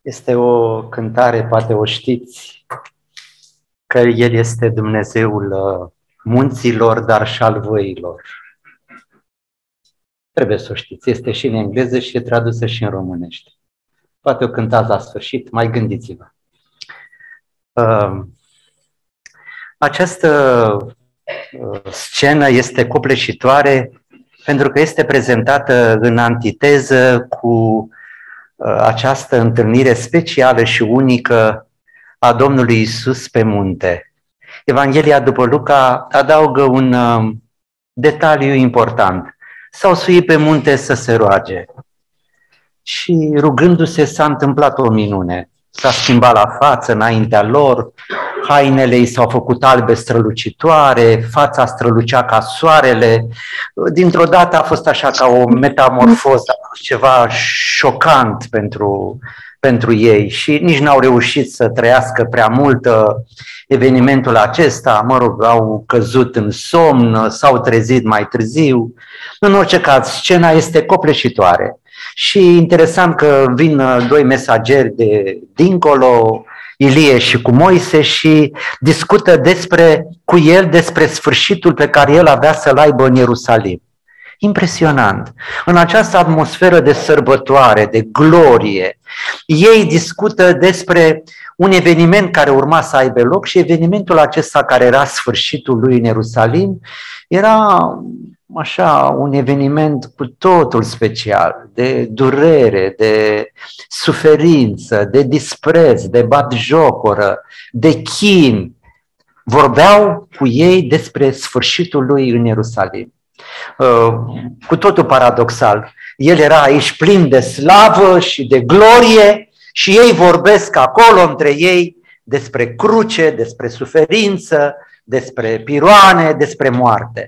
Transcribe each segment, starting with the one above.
Este o cântare, poate o știți, că El este Dumnezeul munților, dar și al văilor. Trebuie să o știți, este și în engleză și e tradusă și în românește. Poate o cântați la sfârșit, mai gândiți-vă. Această scenă este copleșitoare pentru că este prezentată în antiteză cu această întâlnire specială și unică a Domnului Iisus pe munte. Evanghelia după Luca adaugă un detaliu important. S-au suit pe munte să se roage și rugându-se s-a întâmplat o minune. S-a schimbat la față înaintea lor, hainele i s-au făcut albe strălucitoare, fața strălucea ca soarele. Dintr-o dată a fost așa ca o metamorfoză, ceva șocant pentru ei și nici n-au reușit să trăiască prea mult evenimentul acesta. Mă rog, au căzut în somn, s-au trezit mai târziu. În orice caz, scena este copleșitoare. Și interesant că vin doi mesageri de dincolo, Ilie și cu Moise, și discută cu el despre sfârșitul pe care el avea să-l aibă în Ierusalim. Impresionant. În această atmosferă de sărbătoare, de glorie, ei discută despre un eveniment care urma să aibă loc și evenimentul acesta, care era sfârșitul lui în Ierusalim, era așa un eveniment cu totul special, de durere, de suferință, de dispreț, de batjocoră, de chin. Vorbeau cu ei despre sfârșitul lui în Ierusalim. Cu totul paradoxal. El era aici plin de slavă și de glorie și ei vorbesc acolo între ei despre cruce, despre suferință, despre piroane, despre moarte.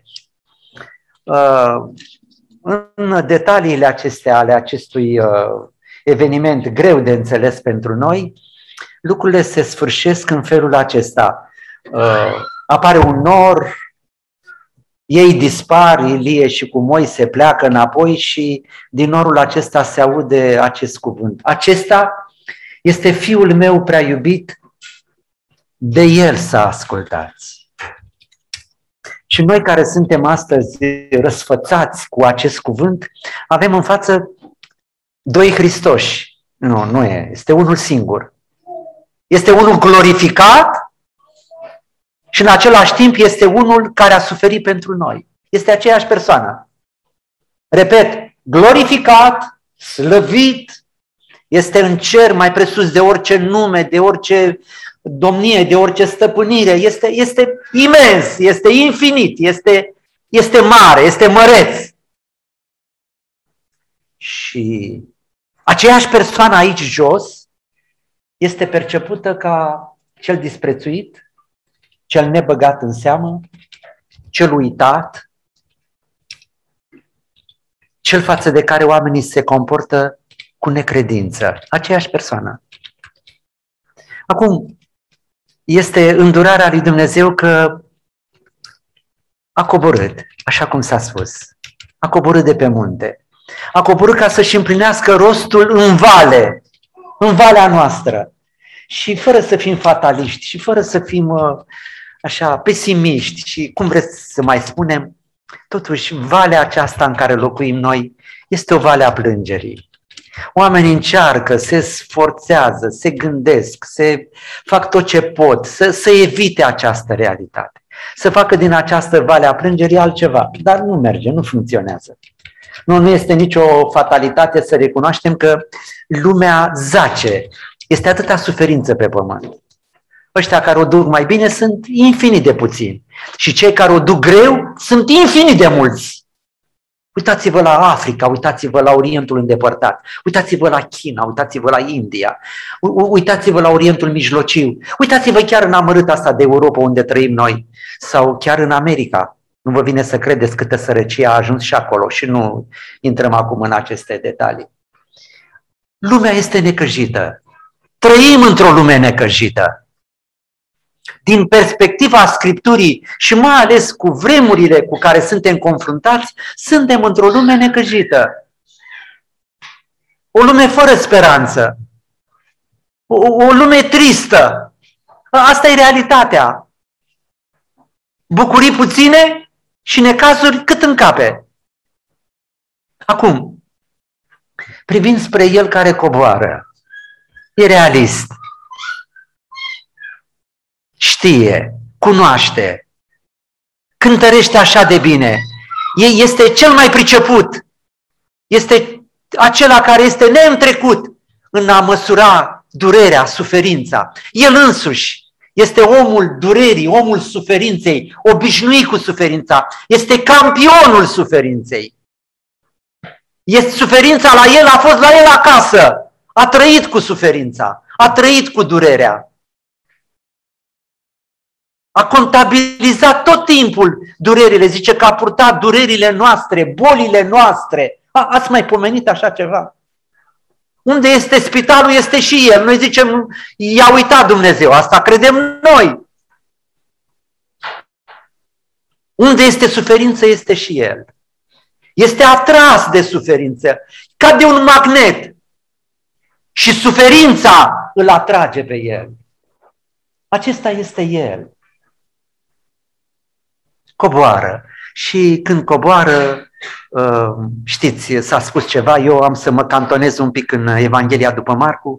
În detaliile acestea ale acestui eveniment greu de înțeles pentru noi, lucrurile se sfârșesc în felul acesta. Apare un nor, ei dispar, Ilie și cu Moise pleacă înapoi și din norul acesta se aude acest cuvânt. Acesta este Fiul meu prea iubit, de el să ascultați. Și noi care suntem astăzi răsfățați cu acest cuvânt, avem în față doi Hristoși. Nu e, este unul singur. Este unul glorificat și în același timp este unul care a suferit pentru noi. Este aceeași persoană. Repet, glorificat, slăvit, este în cer mai presus de orice nume, de orice domnie, de orice stăpânire. Este imens, este infinit, este mare, este măreț. Și aceeași persoană aici jos este percepută ca cel disprețuit, cel nebăgat în seamă, cel uitat, cel față de care oamenii se comportă cu necredință. Aceeași persoană. Acum, este îndurarea lui Dumnezeu că a coborât, așa cum s-a spus, a coborât de pe munte, a coborât ca să-și împlinească rostul în valea noastră. Și fără să fim fataliști și fără să fim așa pesimiști și cum vreți să mai spunem, totuși valea aceasta în care locuim noi este o vale a plângerii. Oamenii încearcă, se sforțează, se gândesc, se fac tot ce pot să evite această realitate, să facă din această vale a plângerii altceva, dar nu merge, nu funcționează. Nu este nicio fatalitate să recunoaștem că lumea zace, este atâta suferință pe pământ. Ăștia care o duc mai bine sunt infinit de puțini și cei care o duc greu sunt infinit de mulți. Uitați-vă la Africa, uitați-vă la Orientul îndepărtat, uitați-vă la China, uitați-vă la India, uitați-vă la Orientul Mijlociu, uitați-vă chiar în amărâta asta de Europa unde trăim noi sau chiar în America. Nu vă vine să credeți câtă sărăcie a ajuns și acolo și nu intrăm acum în aceste detalii. Lumea este necăjită. Trăim într-o lume necăjită. Din perspectiva Scripturii și mai ales cu vremurile cu care suntem confruntați, suntem într-o lume necăjită. O lume fără speranță. o lume tristă. Asta e realitatea. Bucurii puține și necazuri cât în cape. Acum, privind spre El care coboară, e realist. Știe, cunoaște, cântărește așa de bine. Este cel mai priceput. Este acela care este neîntrecut în a măsura durerea, suferința. El însuși este omul durerii, omul suferinței, obișnuit cu suferința. Este campionul suferinței. Suferința la el a fost la el acasă. A trăit cu suferința, a trăit cu durerea. A contabilizat tot timpul durerile. Zice că a purtat durerile noastre, bolile noastre. Ați mai pomenit așa ceva? Unde este spitalul, este și El. Noi zicem, i-a uitat Dumnezeu. Asta credem noi. Unde este suferință, este și El. Este atras de suferință, ca de un magnet. Și suferința îl atrage pe El. Acesta este El. Coboară. Și când coboară, știți, s-a spus ceva, eu am să mă cantonez un pic în Evanghelia după Marcu.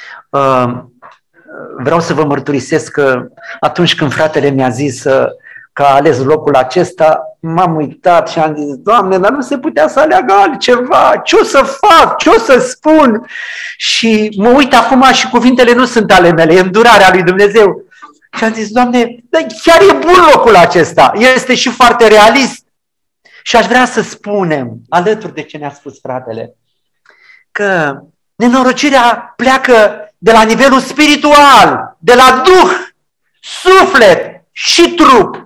Vreau să vă mărturisesc că atunci când fratele mi-a zis că a ales locul acesta, m-am uitat și am zis, Doamne, dar nu se putea să aleagă altceva, ce o să fac, ce o să spun? Și mă uit acum și cuvintele nu sunt ale mele, e îndurarea lui Dumnezeu. Și am zis, Doamne, dar chiar e bun locul acesta, este și foarte realist. Și aș vrea să spunem, alături de ce ne-a spus fratele, că nenorocirea pleacă de la nivelul spiritual, de la duh, suflet și trup.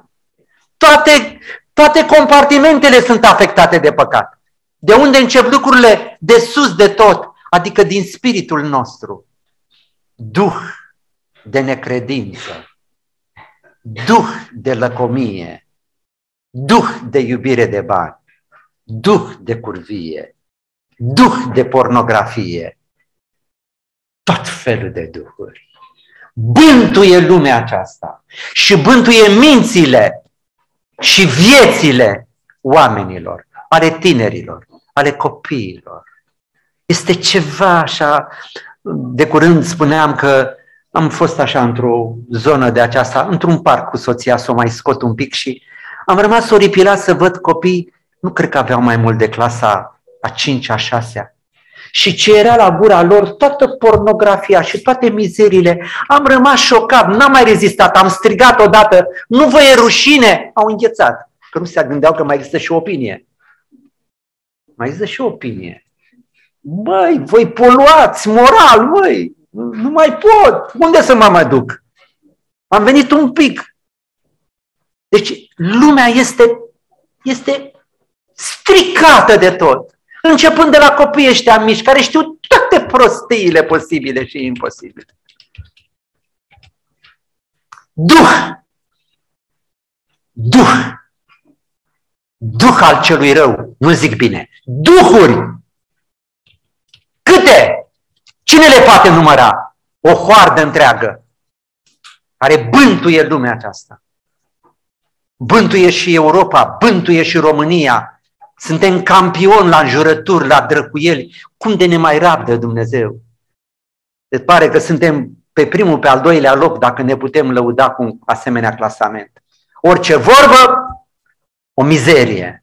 Toate compartimentele sunt afectate de păcat. De unde încep lucrurile? De sus de tot, adică din spiritul nostru. Duh de necredință, duh de lăcomie, duh de iubire de bani, duh de curvie, duh de pornografie, tot felul de duhuri. Bântuie lumea aceasta și bântuie mințile și viețile oamenilor, ale tinerilor, ale copiilor. Este ceva așa, de curând spuneam că am fost așa într-o zonă de aceasta, într-un parc cu soția, să o mai scot un pic și am rămas oripilat să văd copii, nu cred că aveau mai mult de clasa a 5-a, a 6-a. Și ce era la gura lor, toată pornografia și toate mizerile, am rămas șocat, n-am mai rezistat, am strigat odată, nu vă e rușine? Au înghețat, că nu se gândeau că mai există și opinie. Mai există și opinie. Băi, voi poluați moral, băi, nu mai pot, unde să mă mai duc? Am venit un pic. Deci lumea este stricată de tot. Începând de la copiii ăștia mici, care știu toate prostiile posibile și imposibile. Duh al celui rău, nu zic bine. Duhuri! Câte? Cine le poate număra? O hoardă întreagă care bântuie lumea aceasta. Bântuie și Europa, bântuie și România. Suntem campioni la înjurături, la drăcuieli. Cum de ne mai rabdă Dumnezeu? Se pare că suntem pe primul, pe al doilea loc dacă ne putem lăuda cu un asemenea clasament. Orice vorbă, o mizerie.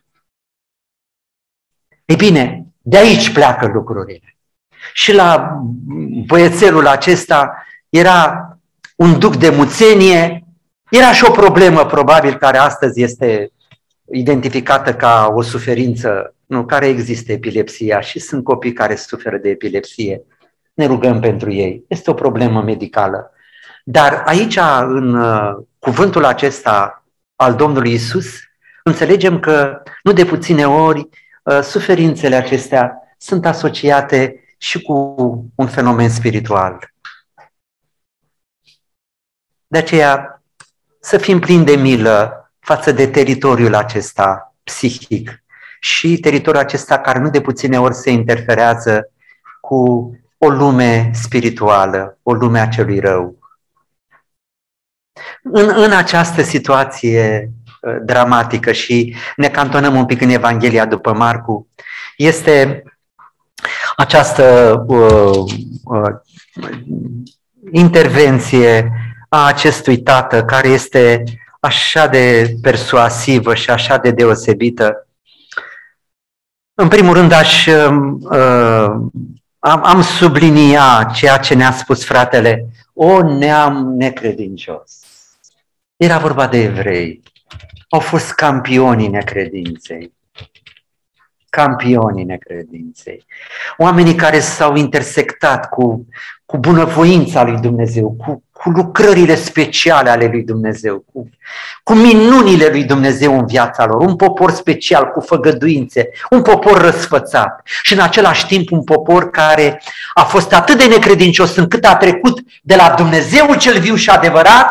Ei bine, de aici pleacă lucrurile. Și la băiețelul acesta era un duc de muțenie, era și o problemă probabil care astăzi este identificată ca o suferință, nu, care există epilepsia și sunt copii care suferă de epilepsie. Ne rugăm pentru ei. Este o problemă medicală. Dar aici, în cuvântul acesta al Domnului Isus, înțelegem că nu de puține ori suferințele acestea sunt asociate și cu un fenomen spiritual. De aceea, să fim plini de milă față de teritoriul acesta psihic și teritoriul acesta care nu de puține ori se interferează cu o lume spirituală, o lume a celui rău. În această situație dramatică, și ne cantonăm un pic în Evanghelia după Marcu, este această intervenție a acestui tată care este așa de persuasivă și așa de deosebită. În primul rând am subliniat ceea ce ne-a spus fratele, o neam necredincios. Era vorba de evrei. Au fost campionii necredinței. Campionii necredinței. Oamenii care s-au intersectat cu bunăvoința lui Dumnezeu, cu lucrările speciale ale lui Dumnezeu, cu minunile lui Dumnezeu în viața lor. Un popor special, cu făgăduințe, un popor răsfățat și în același timp un popor care a fost atât de necredincios încât a trecut de la Dumnezeul cel viu și adevărat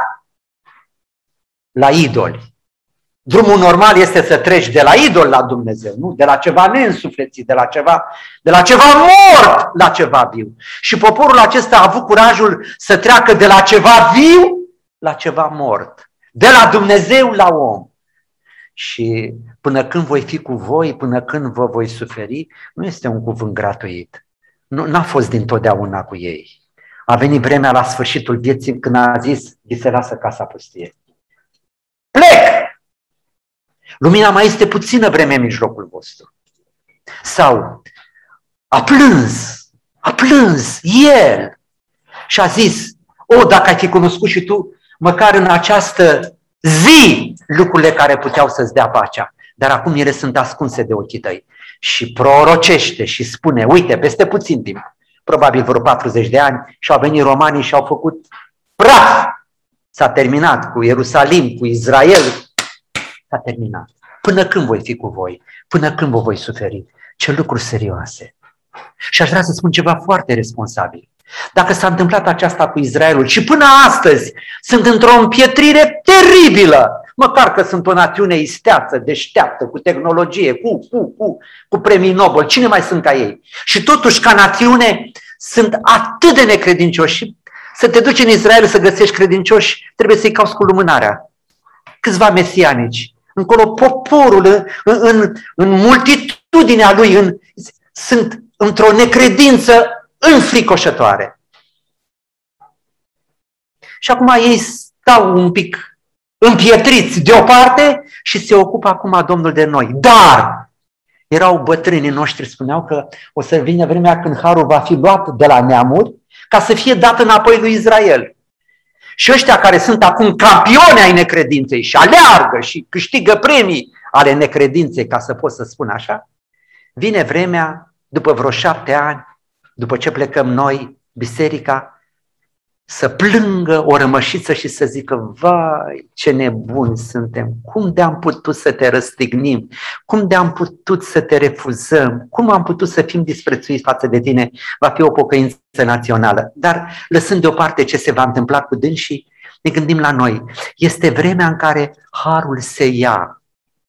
la idoli. Drumul normal este să treci de la idol la Dumnezeu, nu? De la ceva neînsuflețit, de la ceva mort la ceva viu. Și poporul acesta a avut curajul să treacă de la ceva viu la ceva mort, de la Dumnezeu la om. Și până când voi fi cu voi, până când vă voi suferi, nu este un cuvânt gratuit. Nu a fost dintotdeauna cu ei. A venit vremea la sfârșitul vieții când a zis, vi se lasă casa pustie. Plec! Lumina mai este puțină vreme în mijlocul vostru. Sau a plâns el și a zis, dacă ai fi cunoscut și tu, măcar în această zi, lucrurile care puteau să-ți dea pacea, dar acum ele sunt ascunse de ochii tăi. Și prorocește și spune, uite, peste puțin timp, probabil vreo 40 de ani, și-au venit romanii și au făcut praf. S-a terminat cu Ierusalim, cu Israel. S-a terminat. Până când voi fi cu voi? Până când vă voi suferi? Ce lucruri serioase. Și aș vrea să spun ceva foarte responsabil. Dacă s-a întâmplat aceasta cu Israelul și până astăzi sunt într-o împietrire teribilă, măcar că sunt o națiune isteață, deșteaptă, cu tehnologie, cu premii Nobel, cine mai sunt ca ei? Și totuși, ca națiune, sunt atât de necredincioși. Să te duci în Israel să găsești credincioși, trebuie să-i cauți cu lumânarea. Câțiva mesianici. Încolo poporul, în multitudinea lui, sunt într-o necredință înfricoșătoare. Și acum ei stau un pic împietriți deoparte și se ocupă acum Domnul de noi. Dar erau bătrânii noștri, spuneau că o să vină vremea când harul va fi luat de la neamuri ca să fie dat înapoi lui Israel. Și ăștia care sunt acum campioni ai necredinței și aleargă și câștigă premii ale necredinței, ca să pot să spun așa, vine vremea, după vreo 7 ani, după ce plecăm noi, biserica, să plângă o rămășiță și să zică, vai, ce nebuni suntem, cum de-am putut să te răstignim, cum de-am putut să te refuzăm, cum am putut să fim disprețuiți față de tine, va fi o pocăință națională. Dar lăsând deoparte ce se va întâmpla cu dânsii, ne gândim la noi. Este vremea în care harul se ia.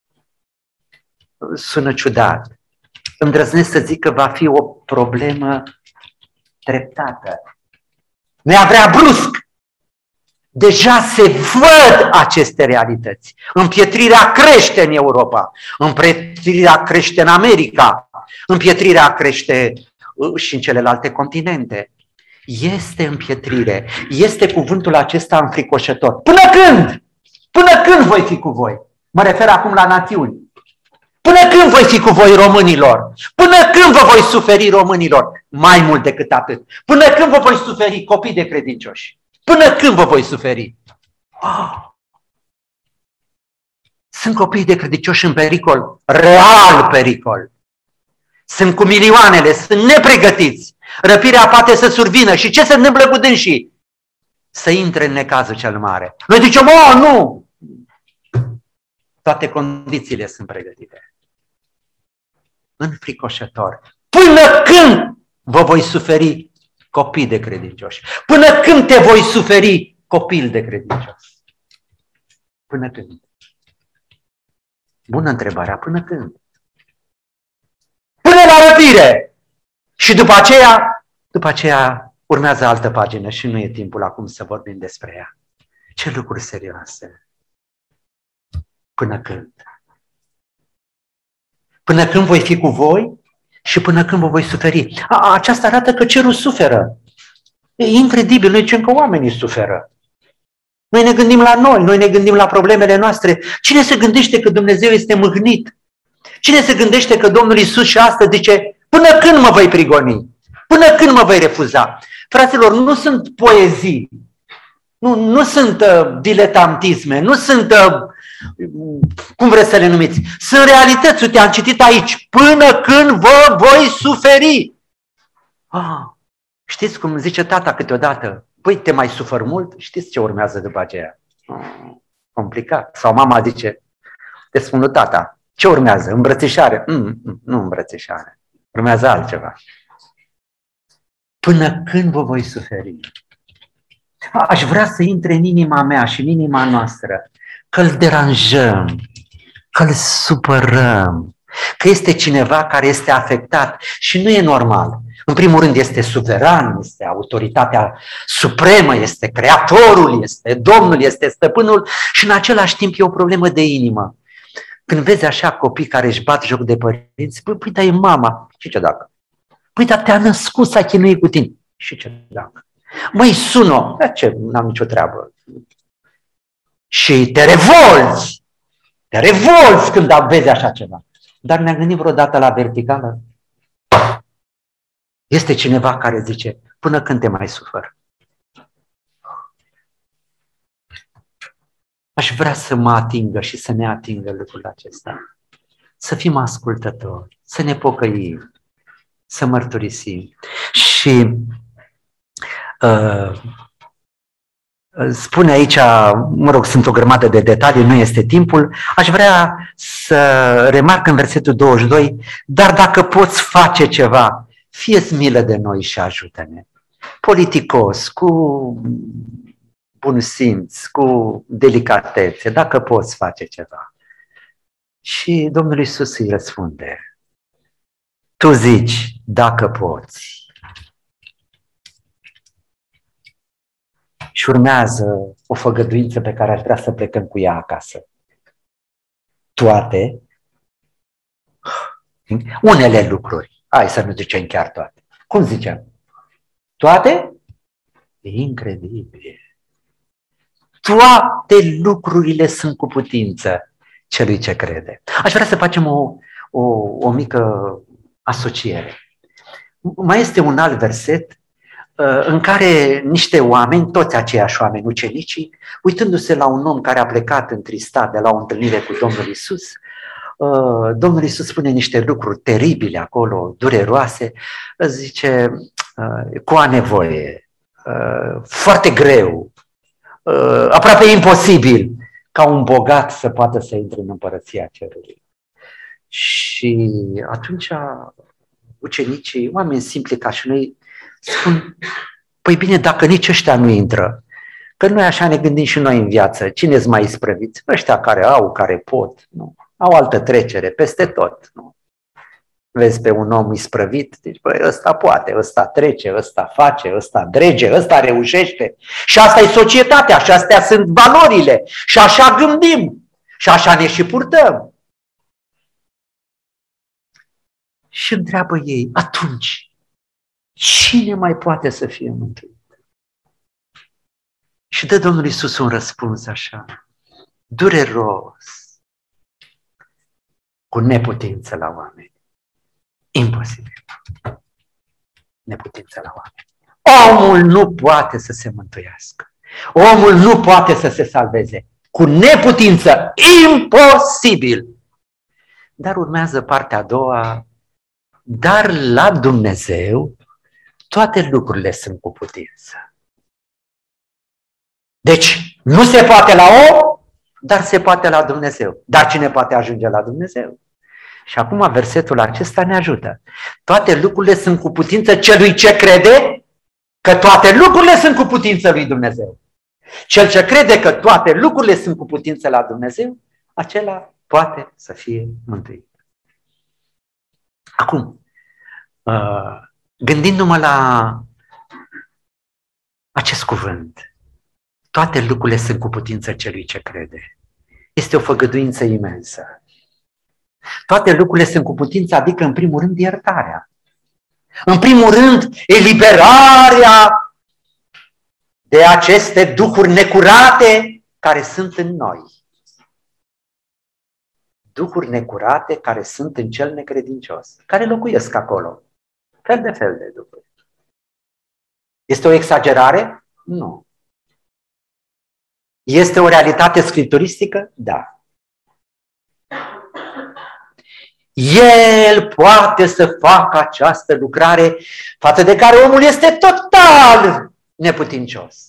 Sună ciudat. Îndrăznesc să zic că va fi o problemă treptată. Ne-a vrea brusc. Deja se văd aceste realități. Împietrirea crește în Europa, împietrirea crește în America, împietrirea crește și în celelalte continente. Este împietrire, este cuvântul acesta înfricoșător. Până când? Până când voi fi cu voi? Mă refer acum la națiuni. Până când voi fi cu voi, românilor? Până când vă voi suferi, românilor? Mai mult decât atât. Până când vă voi suferi, copii de credincioși? Până când vă voi suferi? Sunt copii de credincioși în pericol, real pericol. Sunt cu milioanele, sunt nepregătiți. Răpirea poate să survină. Și ce se întâmplă cu dânsii? Să intre în necazul cel mare. Noi zicem, nu! Toate condițiile sunt pregătite. Înfricoșător. Până când vă voi suferi, copii de credincioși? Până când te voi suferi, copil de credincios? Până când? Bună întrebarea, până când? Până la răpire! Și după aceea, După aceea urmează altă pagină și nu e timpul acum să vorbim despre ea. Ce lucruri serioase. Până când? Până când voi fi cu voi și până când vă voi suferi. Aceasta arată că cerul suferă. E incredibil, noi zicem că oamenii suferă. Noi ne gândim la noi ne gândim la problemele noastre. Cine se gândește că Dumnezeu este mâhnit? Cine se gândește că Domnul Iisus și astăzi zice, până când mă voi prigoni? Până când mă voi refuza? Fraților, nu sunt poezii, nu sunt diletantisme, nu sunt, cum vreți să le numiți, sunt realități. Uite, am citit aici, până când vă voi suferi. Știți cum zice tata câteodată, păi te mai sufăr mult? Știți ce urmează după aceea? Complicat. Sau mama zice, te spun lui tata, ce urmează? Îmbrățișare? Nu îmbrățișare, urmează altceva. Până când vă voi suferi? Aș vrea să intre în inima mea și în inima noastră, că îl deranjăm, că îl supărăm, că este cineva care este afectat și nu e normal. În primul rând este suveran, este autoritatea supremă, este creatorul, este Domnul, este stăpânul și în același timp e o problemă de inimă. Când vezi așa copii care își bat joc de părinți, păi dar e mama, și ce dacă? Păi dar te-a născut, s-a chinuit cu tine, și ce dacă? Măi, sună, ce, n-am nicio treabă. Și te revolți când vezi așa ceva. Dar ne-am gândit vreodată la verticală? Este cineva care zice, până când te mai sufăr? Aș vrea să mă atingă și să ne atingă lucrul acesta. Să fim ascultători, să ne pocăim, să mărturisim. Și spune aici, mă rog, sunt o grămadă de detalii, nu este timpul, aș vrea să remarc în versetul 22, dar dacă poți face ceva, fie-ți milă de noi și ajută-ne. Politicos, cu bun simț, cu delicatețe, dacă poți face ceva. Și Domnul Iisus îi răspunde, tu zici, dacă poți. Și urmează o făgăduință pe care aș vrea să plecăm cu ea acasă. Toate, unele lucruri, hai să nu zicem chiar toate. Cum zicem? Toate? E incredibil. Toate lucrurile sunt cu putință celui ce crede. Aș vrea să facem o mică asociere. Mai este un alt verset în care niște oameni, toți aceiași oameni, ucenicii, uitându-se la un om care a plecat întristat de la o întâlnire cu Domnul Iisus, Domnul Iisus spune niște lucruri teribile acolo, dureroase, zice, cu a nevoie, foarte greu, aproape imposibil ca un bogat să poată să intre în împărăția cerului. Și atunci ucenicii, oameni simpli ca și noi, spun, păi bine, dacă nici ăștia nu intră, că noi așa ne gândim și noi în viață, cine-s mai isprăviți? Ăștia care au, care pot, nu? Au altă trecere, peste tot. Nu? Vezi pe un om isprăvit, zici, băi, ăsta poate, ăsta trece, ăsta face, ăsta drege, ăsta reușește. Și asta e societatea, și astea sunt valorile, și așa gândim, și așa ne și purtăm. Și întreabă ei, atunci, cine mai poate să fie mântuit? Și dă Domnul Iisus un răspuns așa, dureros, cu neputință la oameni. Imposibil. Neputință la oameni. Omul nu poate să se mântuiască. Omul nu poate să se salveze. Cu neputință. Imposibil. Dar urmează partea a doua. Dar la Dumnezeu toate lucrurile sunt cu putință. Deci, nu se poate la om, dar se poate la Dumnezeu. Dar cine poate ajunge la Dumnezeu? Și acum versetul acesta ne ajută. Toate lucrurile sunt cu putință celui ce crede că toate lucrurile sunt cu putință lui Dumnezeu. Cel ce crede că toate lucrurile sunt cu putință la Dumnezeu, acela poate să fie mântuit. Acum, Gândindu-mă la acest cuvânt, toate lucrurile sunt cu putință celui ce crede. Este o făgăduință imensă. Toate lucrurile sunt cu putință, adică în primul rând iertarea. În primul rând eliberarea de aceste duhuri necurate care sunt în noi. Duhuri necurate care sunt în cel necredincios, care locuiesc acolo. Fel de duhuri. Este o exagerare? Nu. Este o realitate scripturistică? Da. El poate să facă această lucrare față de care omul este total neputincios.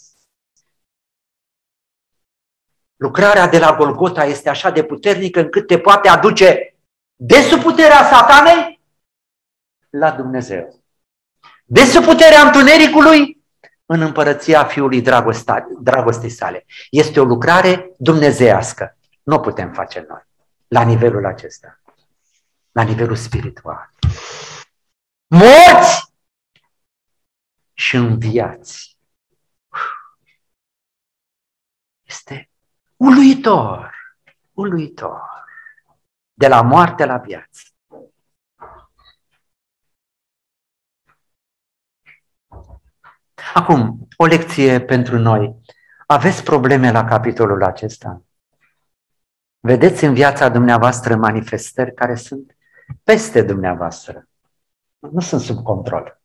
Lucrarea de la Golgota este așa de puternică încât te poate aduce de sub puterea Satanei la Dumnezeu. De sub puterea întunericului în împărăția Fiului dragostei sale. Este o lucrare dumnezeiască. Nu o putem face noi la nivelul acesta. La nivelul spiritual. Morți și înviați. Este uluitor, uluitor. De la moarte la viață. Acum, o lecție pentru noi. Aveți probleme la capitolul acesta? Vedeți în viața dumneavoastră manifestări care sunt peste dumneavoastră. Nu sunt sub control.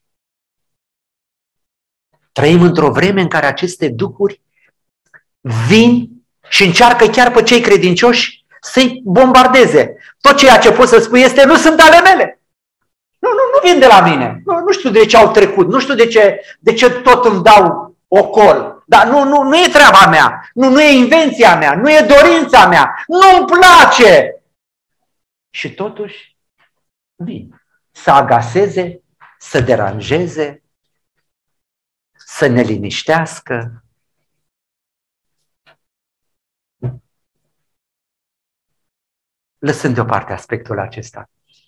Trăim într-o vreme în care aceste duhuri vin și încearcă chiar pe cei credincioși să-i bombardeze. Tot ceea ce pot să spui este, nu sunt ale mele. Nu vin de la mine. Nu știu de ce au trecut. Nu știu de ce tot îmi dau ocol. Dar nu e treaba mea. Nu e invenția mea. Nu e dorința mea. Nu-mi place. Și totuși vin să agaseze, să deranjeze, să ne liniștească. Lăsând deoparte aspectul acesta.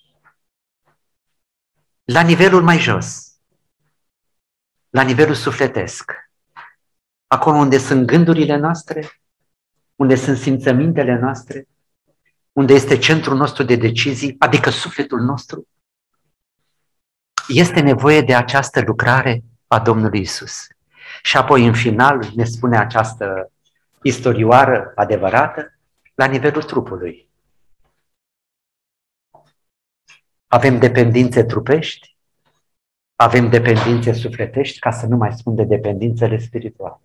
La nivelul mai jos, la nivelul sufletesc, acolo unde sunt gândurile noastre, unde sunt simțămintele noastre, unde este centrul nostru de decizii, adică sufletul nostru, este nevoie de această lucrare a Domnului Isus. Și apoi, în final, ne spune această istorioară adevărată, la nivelul trupului. Avem dependențe trupești, avem dependențe sufletești, ca să nu mai spun de dependențele spirituale.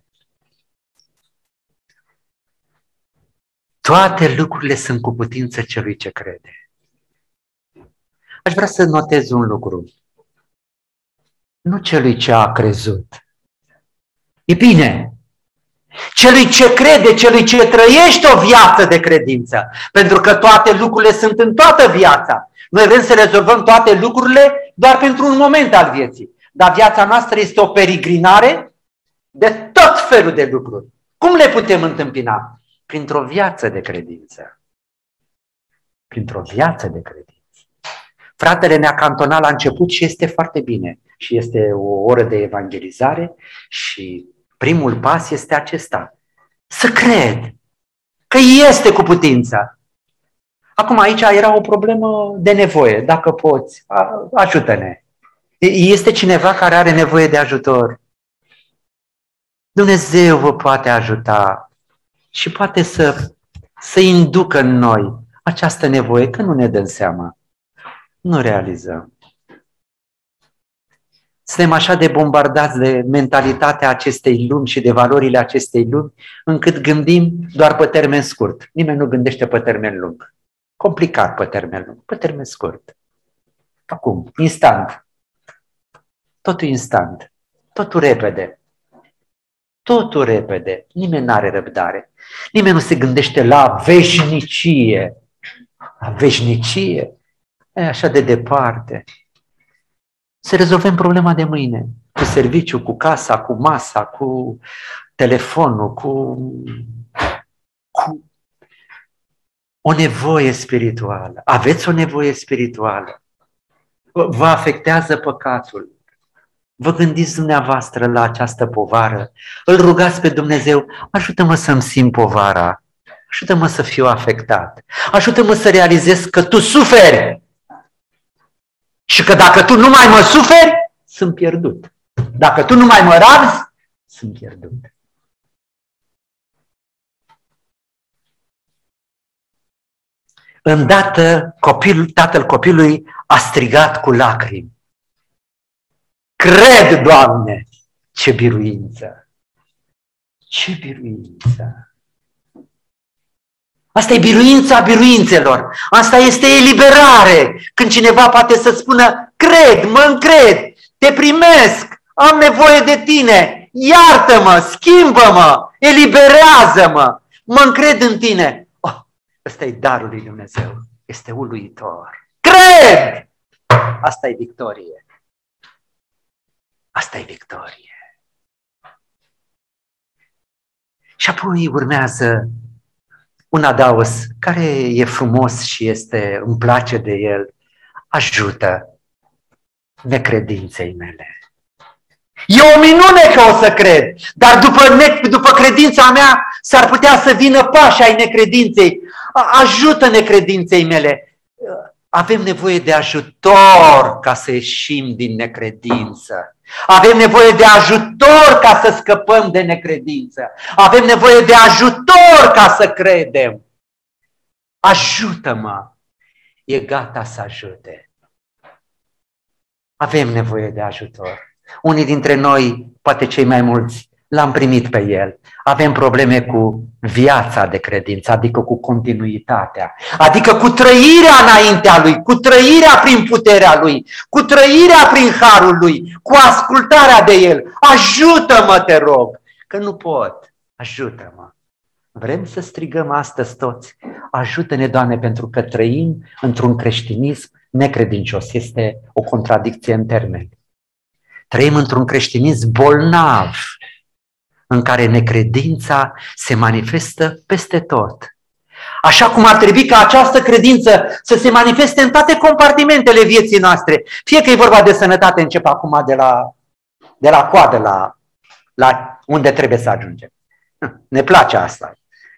Toate lucrurile sunt cu putință celui ce crede. Aș vrea să notez un lucru. Nu celui ce a crezut. E bine. Celui ce crede, celui ce trăiește o viață de credință. Pentru că toate lucrurile sunt în toată viața. Noi vrem să rezolvăm toate lucrurile doar pentru un moment al vieții. Dar viața noastră este o peregrinare de tot felul de lucruri. Cum le putem întâmpina? Printr-o viață de credință. Printr-o viață de credință. Fratele ne-a cantonat la început și este foarte bine. Și este o oră de evangelizare și primul pas este acesta. Să cred că este cu putință. Acum aici era o problemă de nevoie. Dacă poți, ajută-ne. Este cineva care are nevoie de ajutor. Dumnezeu vă poate ajuta și poate să inducă în noi această nevoie, că nu ne dăm seama. Nu realizăm. Suntem așa de bombardați de mentalitatea acestei lumi și de valorile acestei lumi, încât gândim doar pe termen scurt. Nimeni nu gândește pe termen lung. Complicat pe termen lung, pe termen scurt. Acum, instant. Totul instant. Totul repede. Totul repede. Nimeni n-are răbdare. Nimeni nu se gândește la veșnicie. La veșnicie? E așa de departe. Să rezolvăm problema de mâine. Cu serviciu, cu casa, cu masa, cu telefonul, cu o nevoie spirituală. Aveți o nevoie spirituală. Vă afectează păcatul. Vă gândiți dumneavoastră la această povară. Îl rugați pe Dumnezeu, ajută-mă să-mi simt povara. Ajută-mă să fiu afectat. Ajută-mă să realizez că tu suferi. Și că dacă tu nu mai mă suferi, sunt pierdut. Dacă tu nu mai mă rabzi, sunt pierdut. Îndată tatăl copilului a strigat cu lacrimi. Cred, Doamne, ce biruință! Ce biruință! Asta e biruința biruințelor. Asta este eliberare. Când cineva poate să spună, cred, mă încred, te primesc, am nevoie de tine, iartă-mă, schimbă-mă, eliberează-mă, mă încred în tine. Oh, ăsta e darul lui Dumnezeu. Este uluitor. Cred! Asta e victorie. Asta e victorie. Și apoi urmează un adaos care e frumos și îmi place de el. Ajută necredinței mele. E o minune că o să cred, dar după credința mea s-ar putea să vină pași ai necredinței. Ajută necredinței mele. Avem nevoie de ajutor ca să ieșim din necredință. Avem nevoie de ajutor ca să scăpăm de necredință. Avem nevoie de ajutor ca să credem. Ajută-mă! E gata să ajute. Avem nevoie de ajutor. Unii dintre noi, poate cei mai mulți, l-am primit pe el. Avem probleme cu viața de credință, adică cu continuitatea, adică cu trăirea înaintea lui, cu trăirea prin puterea lui, cu trăirea prin harul lui, cu ascultarea de el. Ajută-mă, te rog, că nu pot. Ajută-mă. Vrem să strigăm astăzi toți, ajută-ne, Doamne, pentru că trăim într-un creștinism necredincios. Este o contradicție în termeni. Trăim într-un creștinism bolnav, în care necredința se manifestă peste tot. Așa cum ar trebui ca această credință să se manifeste în toate compartimentele vieții noastre. Fie că e vorba de sănătate, încep acum de la coadă la unde trebuie să ajungem. Ne place asta.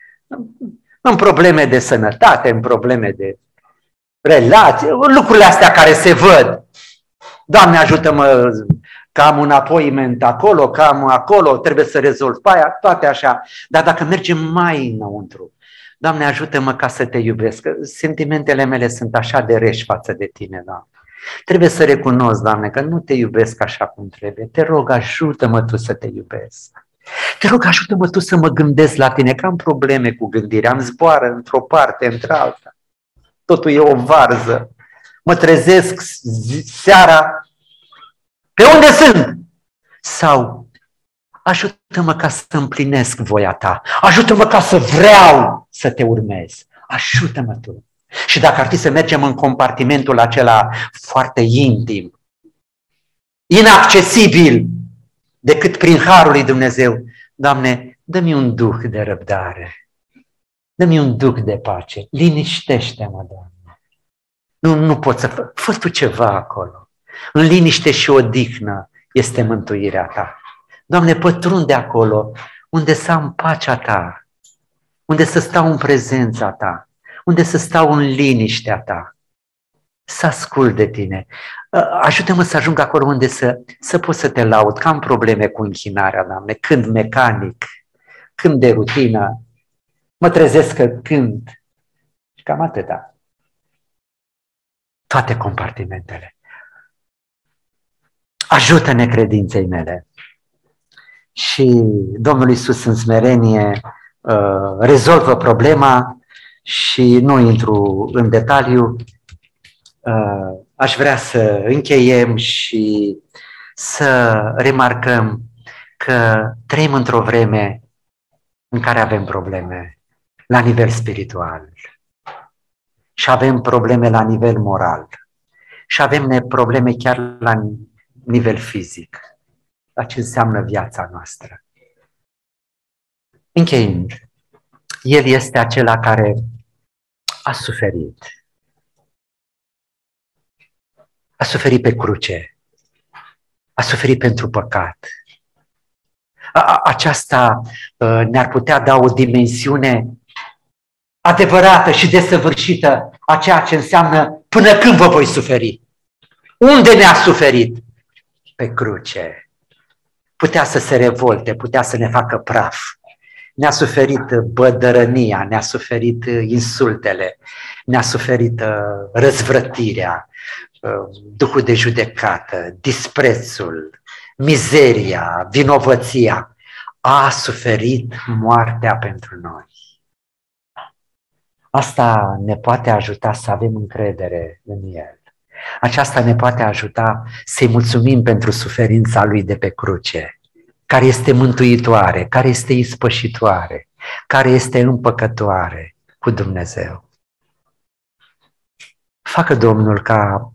În probleme de sănătate, în probleme de relații, lucrurile astea care se văd. Doamne, ajută-mă că am un appointment acolo, că am acolo, trebuie să rezolv pe aia, toate așa. Dar dacă mergem mai înăuntru, Doamne, ajută-mă ca să te iubesc. Sentimentele mele sunt așa de reși față de tine, Doamne. Trebuie să recunosc, Doamne, că nu te iubesc așa cum trebuie. Te rog, ajută-mă Tu să te iubesc. Te rog, ajută-mă Tu să mă gândesc la tine, că am probleme cu gândirea, am zboară într-o parte, într-alta. Totul e o varză. Mă trezesc seara, pe unde sunt? Sau ajută-mă ca să împlinesc voia Ta. Ajută-mă ca să vreau să Te urmez. Ajută-mă Tu. Și dacă ar fi să mergem în compartimentul acela foarte intim, inaccesibil, decât prin harul lui Dumnezeu, Doamne, dă-mi un duh de răbdare. Dă-mi un duh de pace. Liniștește-mă, Doamne. Nu pot să fă Tu ceva acolo. În liniște și odihnă este mântuirea Ta. Doamne, pătrunde acolo unde să am pacea Ta, unde să stau în prezența Ta, unde să stau în liniștea Ta, să ascult de Tine. Ajută-mă să ajung acolo unde să pot să Te laud, că am probleme cu închinarea, Doamne, când mecanic, când de rutină, mă trezesc că cânt și cam atâta. Toate compartimentele. Ajută necredinței mele. Și Domnul Iisus în smerenie rezolvă problema și nu intru în detaliu. Aș vrea să încheiem și să remarcăm că trăim într-o vreme în care avem probleme la nivel spiritual și avem probleme la nivel moral și avem probleme chiar la nivel fizic, la ce înseamnă viața noastră. Încheiind, El este acela care a suferit. A suferit pe cruce. A suferit pentru păcat. Aceasta ne-ar putea da o dimensiune adevărată și desăvârșită a ceea ce înseamnă până când vă voi suferi. Unde ne-a suferit? Pe cruce. Putea să se revolte, putea să ne facă praf. Ne-a suferit bădărănia, ne-a suferit insultele, ne-a suferit răzvrătirea, duhul de judecată, disprețul, mizeria, vinovăția. A suferit moartea pentru noi. Asta ne poate ajuta să avem încredere în El. Aceasta ne poate ajuta să-i mulțumim pentru suferința Lui de pe cruce, care este mântuitoare, care este ispășitoare, care este împăcătoare cu Dumnezeu. Facă Domnul ca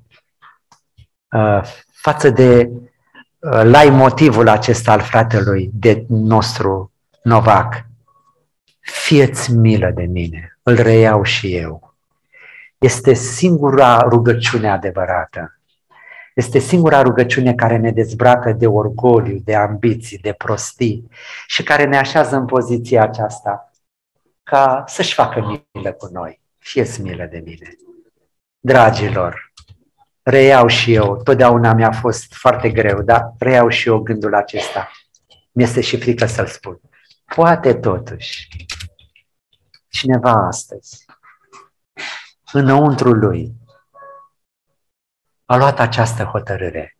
față de motivul acesta al fratelui de nostru Novac, fie-ți milă de mine, îl reiau și eu. Este singura rugăciune adevărată. Este singura rugăciune care ne dezbracă de orgoliu, de ambiții, de prostii și care ne așează în poziția aceasta ca să-și facă milă cu noi. Fie-ți milă de mine. Dragilor, reiau și eu, totdeauna mi-a fost foarte greu, dar reiau și eu gândul acesta. Mi-este și frică să-l spun. Poate totuși cineva astăzi, înăuntru lui, a luat această hotărâre.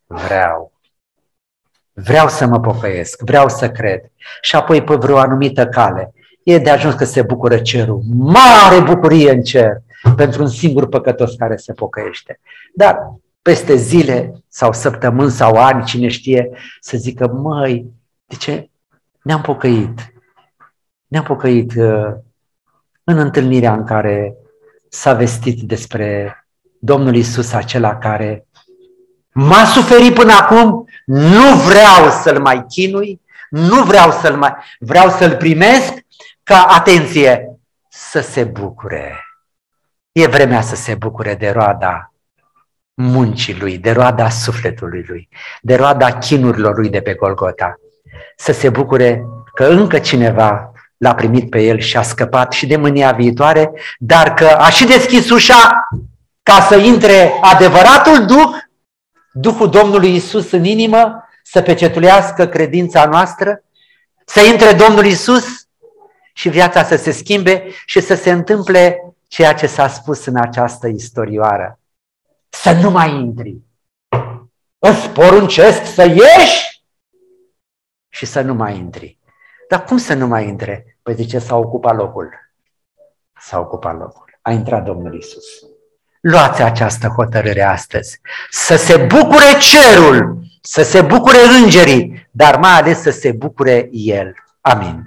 Vreau să mă pocăiesc, vreau să cred. Și apoi pe vreo anumită cale. E de ajuns că se bucură cerul. Mare bucurie în cer pentru un singur păcătos care se pocăiește. Dar peste zile sau săptămâni sau ani, cine știe, să zică, măi, de ce ne-am pocăit? Ne-am pocăit în întâlnirea în care s-a vestit despre Domnul Iisus, acela care m-a suferit până acum, nu vreau să-L mai chinui, vreau să-L primesc ca, atenție, să se bucure. E vremea să se bucure de roada muncii Lui, de roada sufletului Lui, de roada chinurilor Lui de pe Golgota. Să se bucure că încă cineva L-a primit pe El și a scăpat și de mânia viitoare, dar că a și deschis ușa ca să intre adevăratul Duh, Duhul Domnului Iisus în inimă, să pecetulească credința noastră, să intre Domnul Iisus și viața să se schimbe și să se întâmple ceea ce s-a spus în această istorioară. Să nu mai intri. Îți poruncesc să ieși și să nu mai intri. Dar cum să nu mai intre? Păi zice, s-a ocupat locul. S-a ocupat locul. A intrat Domnul Iisus. Luați această hotărâre astăzi. Să se bucure cerul, să se bucure îngerii, dar mai ales să se bucure El. Amin.